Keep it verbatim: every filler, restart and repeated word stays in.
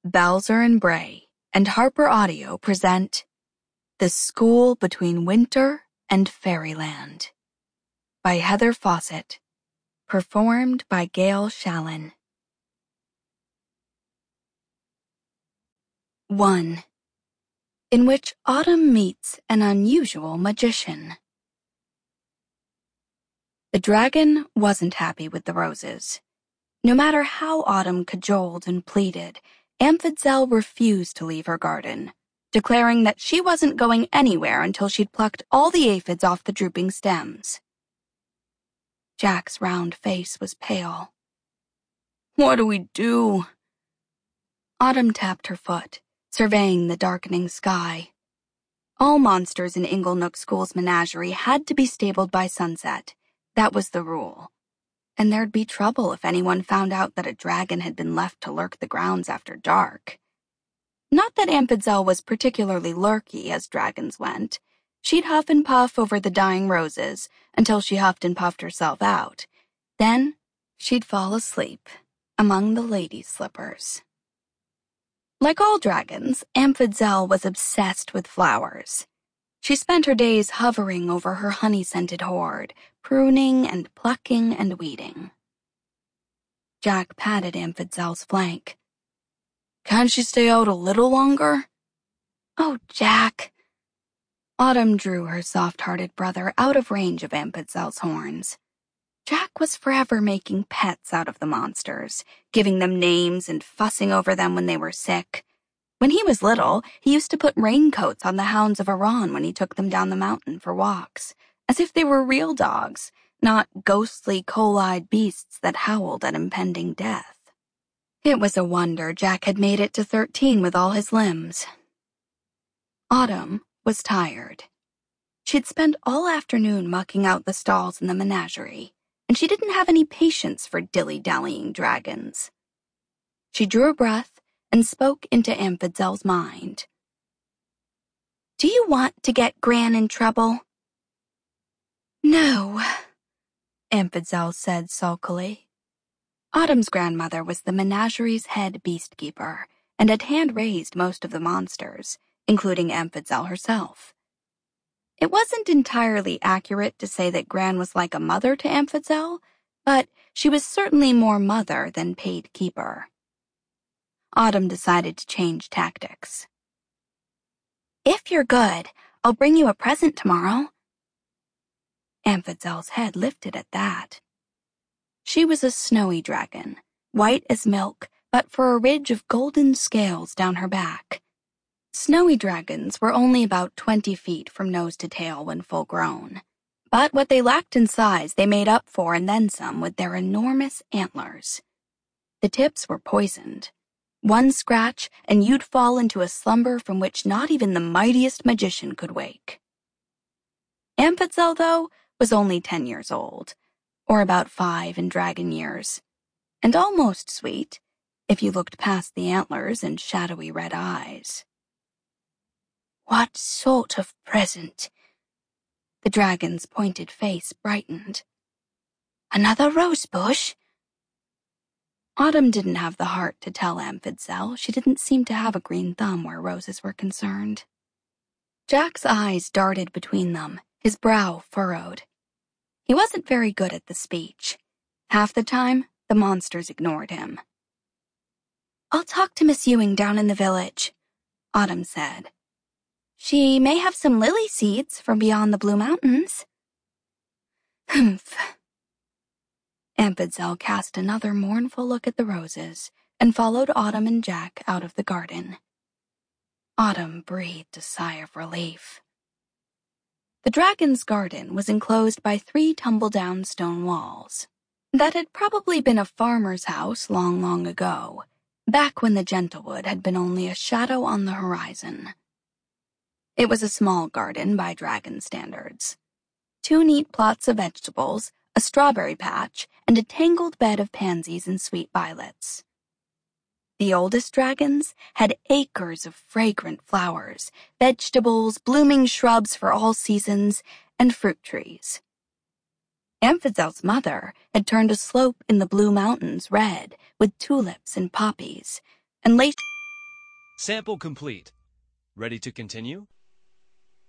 Bowser and Bray and Harper Audio present The School Between Winter and Fairyland by Heather Fawcett, performed by Gail Shallon. one. In which Autumn meets an unusual magician. The dragon wasn't happy with the roses. No matter how Autumn cajoled and pleaded, Amphadsel refused to leave her garden, declaring that she wasn't going anywhere until she'd plucked all the aphids off the drooping stems. Jack's round face was pale. "What do we do?" Autumn tapped her foot, surveying the darkening sky. All monsters in Inglenook School's menagerie had to be stabled by sunset. That was the rule. And there'd be trouble if anyone found out that a dragon had been left to lurk the grounds after dark. Not that Amphadsel was particularly lurky as dragons went. She'd huff and puff over the dying roses until she huffed and puffed herself out. Then she'd fall asleep among the ladies' slippers. Like all dragons, Amphadsel was obsessed with flowers. She spent her days hovering over her honey-scented hoard, pruning and plucking and weeding. Jack patted Amphadsel's flank. "Can't she stay out a little longer?" "Oh, Jack." Autumn drew her soft-hearted brother out of range of Amphadsel's horns. Jack was forever making pets out of the monsters, giving them names and fussing over them when they were sick. When he was little, he used to put raincoats on the hounds of Iran when he took them down the mountain for walks, as if they were real dogs, not ghostly, coal-eyed beasts that howled at impending death. It was a wonder Jack had made it to thirteen with all his limbs. Autumn was tired. She'd spent all afternoon mucking out the stalls in the menagerie, and she didn't have any patience for dilly-dallying dragons. She drew a breath and spoke into Amphadsel's mind. "Do you want to get Gran in trouble?" "No," Amphadsel said sulkily. Autumn's grandmother was the menagerie's head beastkeeper and had hand-raised most of the monsters, including Amphadsel herself. It wasn't entirely accurate to say that Gran was like a mother to Amphadsel, but she was certainly more mother than paid keeper. Autumn decided to change tactics. "If you're good, I'll bring you a present tomorrow." Amphadsel's head lifted at that. She was a snowy dragon, white as milk, but for a ridge of golden scales down her back. Snowy dragons were only about twenty feet from nose to tail when full grown, but what they lacked in size they made up for and then some with their enormous antlers. The tips were poisoned. One scratch, and you'd fall into a slumber from which not even the mightiest magician could wake. Amphadsel, though, was only ten years old, or about five in dragon years, and almost sweet, if you looked past the antlers and shadowy red eyes. "What sort of present?" The dragon's pointed face brightened. "Another rose bush?" Autumn didn't have the heart to tell Amphadsel she didn't seem to have a green thumb where roses were concerned. Jack's eyes darted between them, his brow furrowed. He wasn't very good at the speech. Half the time, the monsters ignored him. "I'll talk to Miss Ewing down in the village," Autumn said. "She may have some lily seeds from beyond the Blue Mountains." "Humph." Amphadsel cast another mournful look at the roses and followed Autumn and Jack out of the garden. Autumn breathed a sigh of relief. The dragon's garden was enclosed by three tumble-down stone walls. That had probably been a farmer's house long, long ago, back when the Gentlewood had been only a shadow on the horizon. It was a small garden by dragon standards. Two neat plots of vegetables, a strawberry patch, and a tangled bed of pansies and sweet violets. The oldest dragons had acres of fragrant flowers, vegetables, blooming shrubs for all seasons, and fruit trees. Amphadsel's mother had turned a slope in the Blue Mountains red with tulips and poppies, and laced Sample complete. Ready to continue?